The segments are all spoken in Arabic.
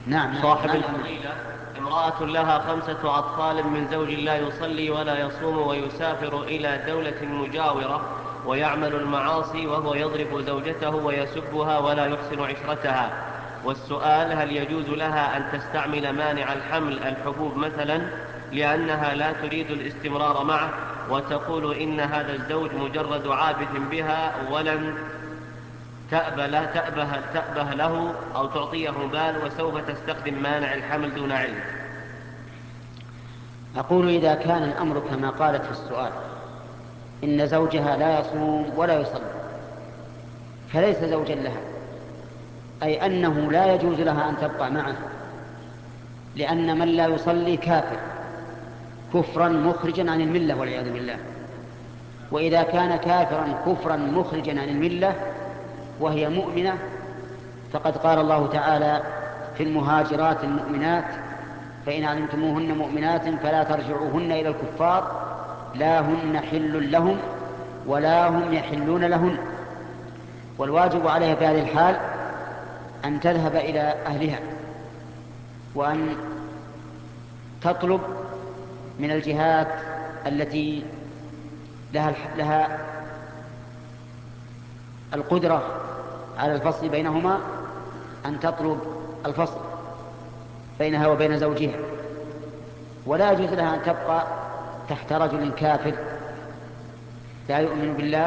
نعم. صاحب الفضيلة: امرأة لها 5 أطفال من زوج لا يصلي ولا يصوم ويسافر إلى دولة مجاورة ويعمل المعاصي، وهو يضرب زوجته ويسبها ولا يحسن عشرتها. والسؤال: هل يجوز لها أن تستعمل مانع الحمل الحبوب مثلا، لأنها لا تريد الاستمرار معه، وتقول إن هذا الزوج مجرد عابث بها ولن تأبه له أو تعطيه بال، وسوف تستخدم مانع الحمل دون علم؟ أقول إذا كان الأمر كما قالت في السؤال إن زوجها لا يصوم ولا يصلي فليس زوجا لها، أي أنه لا يجوز لها أن تبقى معه، لأن من لا يصلي كافر كفرا مخرجا عن الملة والعياذ بالله. وإذا كان كافرا كفرا مخرجا عن الملة وهي مؤمنة فقد قال الله تعالى في المهاجرات المؤمنات: فإن علمتموهن مؤمنات فلا ترجعوهن إلى الكفار لا هن حل لهم ولا هم يحلون لهن. والواجب عليها في هذه الحال أن تذهب إلى أهلها وأن تطلب من الجهات التي لها القدرة على الفصل بينهما أن تطلب الفصل بينها وبين زوجها. ولا يجوز لها أن تبقى تحت رجل كافر لا يؤمن بالله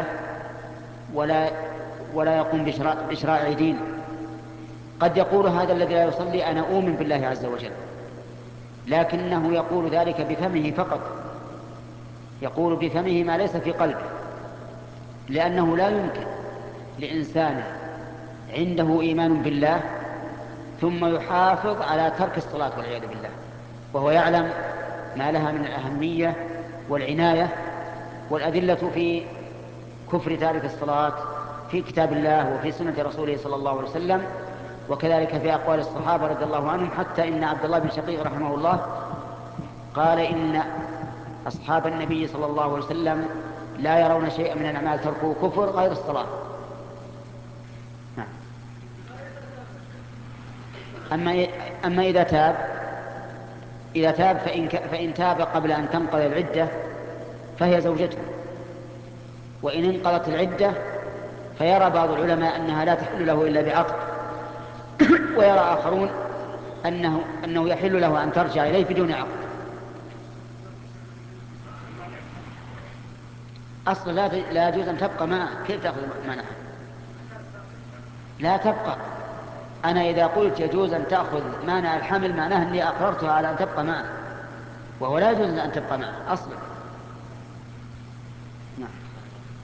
ولا يقوم بشرائع دينه. قد يقول هذا الذي لا يصلي أنا أؤمن بالله عز وجل، لكنه يقول ذلك بفمه فقط، يقول بفمه ما ليس في قلبه، لأنه لا يمكن لإنسان عنده إيمان بالله ثم يحافظ على ترك الصلاة والعياذ بالله وهو يعلم ما لها من الأهمية والعناية. والأدلة في كفر تارك الصلاة في كتاب الله وفي سنة رسوله صلى الله عليه وسلم، وكذلك في أقوال الصحابة رضي الله عنهم، حتى إن عبد الله بن شقيق رحمه الله قال إن أصحاب النبي صلى الله عليه وسلم لا يرون شيئا من الأعمال تركه كفر غير الصلاة. نعم. أما إذا تاب فإن تاب قبل أن تنقضي العدة فهي زوجته، وإن انقضت العدة فيرى بعض العلماء أنها لا تحل له إلا بعقد، ويرى آخرون أنه يحل له أن ترجع إليه بدون عقد. أصلا لا يجوز أن تبقى معه، كيف تأخذ مانعها؟ لا تبقى. أنا إذا قلت يجوز أن تأخذ مانع الحمل معناه أني أقررتها على أن تبقى معه، وهو لا يجوز أن تبقى معه أصلا. نعم.